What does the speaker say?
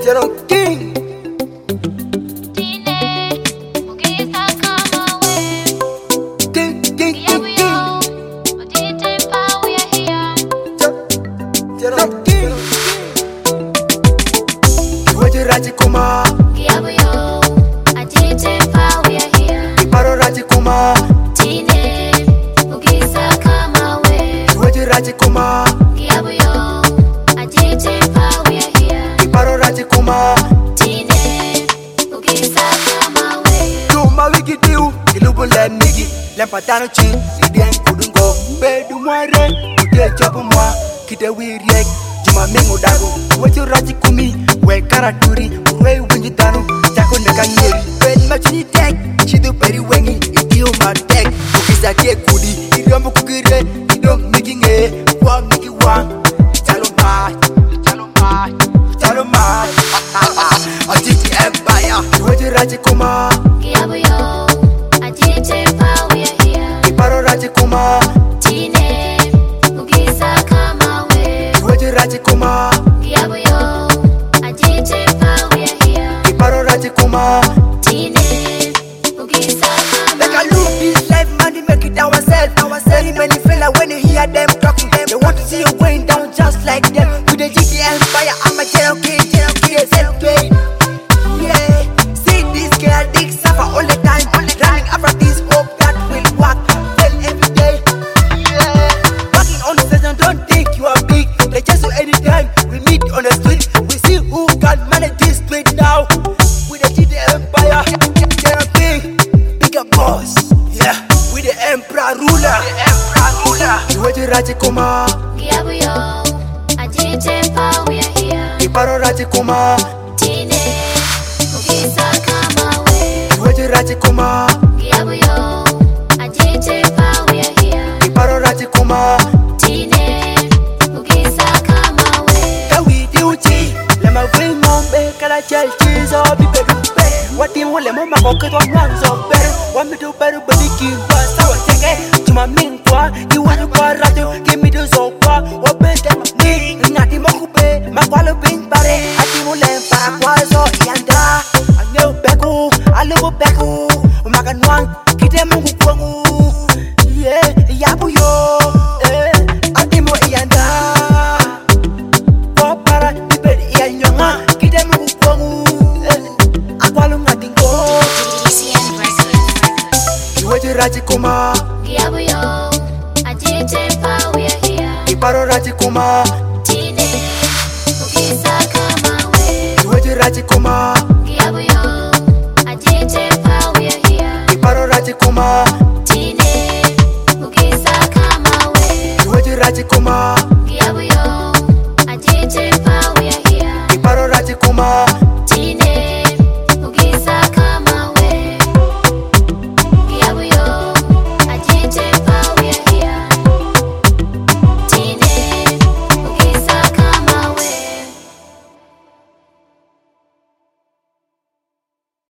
Zero King. Rajikuma, Giabuyo, Ajite Pa, we are here. Iparo Rajikuma, Tine, Ugisa Kamawe. Rajikuma, Giabuyo, Ajite Pa, we are here. Iparo Rajikuma, Tine, Ugisa Kamawe. do my wiki do, Ilubula Nigi, Lampatano Chin, Sidian Kudungo, Bedu Moire, Ude Chapumwa, Kita Wiriek, Juma Mengo Dago, Rajikumi, we Karaturi, Uwe Winjitano, Taco Nakanyeri, when Machini Tech, Chido Perry Wengi, Idio Matek, Ukisa Kudi, Idiom Kukire, Idiom making a one, make it one, Taloma, a GT Empire, Rajikuma, Giabuyo, Ajite Pa, we are here. Iparo Rajikuma, Tine, Ugisa Kamawe. Rajikuma, Giabuyo, Ajite Pa, we are here. Iparo Rajikuma. Tine, Ugisa Make Kamawe. a look this life, money make it ourselves. Very many fella when they hear them talking, they want to see you going down just like them. With the GT Empire, I'm a Cherokee, self-made. Yeah, see this girl, dick suffer all the time. Running after this hope that will work well every day. Yeah, working on the station, don't think you are big. They just do anytime we meet on the street. We see who can manage this street now. With the GT Empire, Cherokee, bigger boss. Yeah, with the Emperor ruler. Rajikuma, Giabuyo, Ajite Pa, we are here. Iparo Rajikuma, Tine, Ugisa Kamawe. Rajikuma, Giabuyo, Ajite Pa, we are here. Iparo Rajikuma. Tine, Ugisa Kamawe. Kawi diuchi, lema wing mombe kala chelchi zo biberupe. Wati mule mama koketo mwanzo bere. Wami tu beru badiki wa sawa chenge. Chuma mingwa, iwanu kwa radio, kimi du zokwa. Wabete ni, ngati mokube, makwalo bin pare. Ati mule para kwa zo ianda. Anyo beku, alubu beku. Umaganwang, kite mungu kwangu. Yeah, yabuyo, ati mo ianda. Para diberi iya nyonga kita mukwangu akwalo ngatingo DCN Records. Rajikuma, Giabuyo, Ajite Pa, we are here. Iparo Rajikuma, Tine, Ugisa Kamawe. Rajikuma.